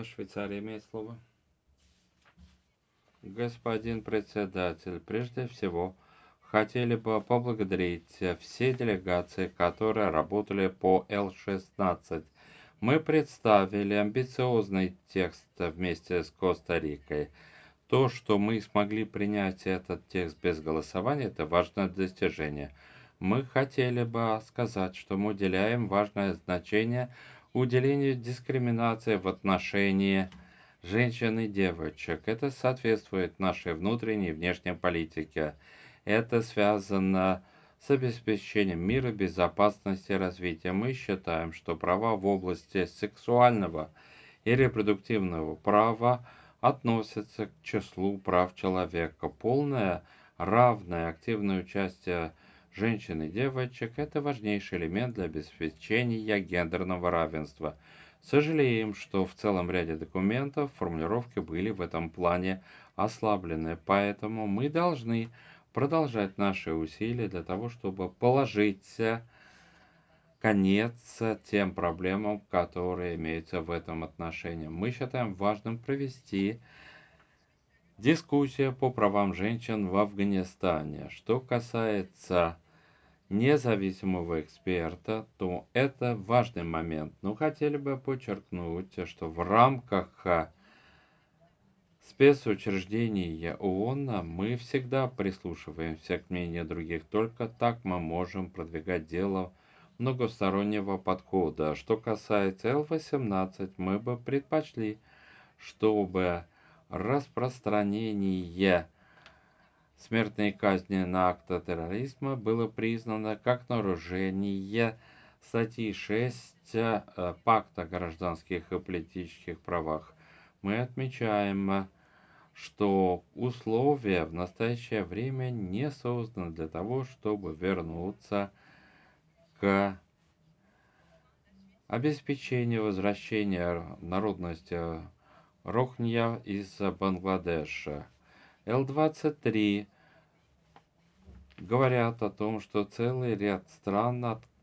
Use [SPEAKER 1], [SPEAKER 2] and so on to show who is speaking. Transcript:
[SPEAKER 1] Швейцария имеет слово. Господин председатель, прежде всего, хотели бы поблагодарить все делегации, которые работали по Л-16. Мы представили амбициозный текст вместе с Коста-Рикой. То, что мы смогли принять этот текст без голосования, это важное достижение. Мы хотели бы сказать, что мы уделяем важное значение уделению дискриминации в отношении женщин и девочек. Это соответствует нашей внутренней и внешней политике. Это связано с обеспечением мира, безопасности и развития. Мы считаем, что права в области сексуального и репродуктивного права относятся к числу прав человека. Полное, равное, активное участие женщин и девочек – это важнейший элемент для обеспечения гендерного равенства. Сожалеем, что в целом ряде документов формулировки были в этом плане ослаблены, поэтому мы должны продолжать наши усилия для того, чтобы положить конец тем проблемам, которые имеются в этом отношении. Мы считаем важным провести дискуссию по правам женщин в Афганистане. Что касается независимого эксперта, то это важный момент. Но хотели бы подчеркнуть, что в рамках спецучреждений ООН мы всегда прислушиваемся к мнению других. Только так мы можем продвигать дело многостороннего подхода. Что касается Л-18, мы бы предпочли, чтобы распространение смертной казни на акты терроризма было признано как нарушение статьи 6 Пакта о гражданских и политических правах. Мы отмечаем, что условия в настоящее время не созданы для того, чтобы вернуться к обеспечению возвращения народности Рохинья из Бангладеша. Л-23 говорят о том, что целый ряд стран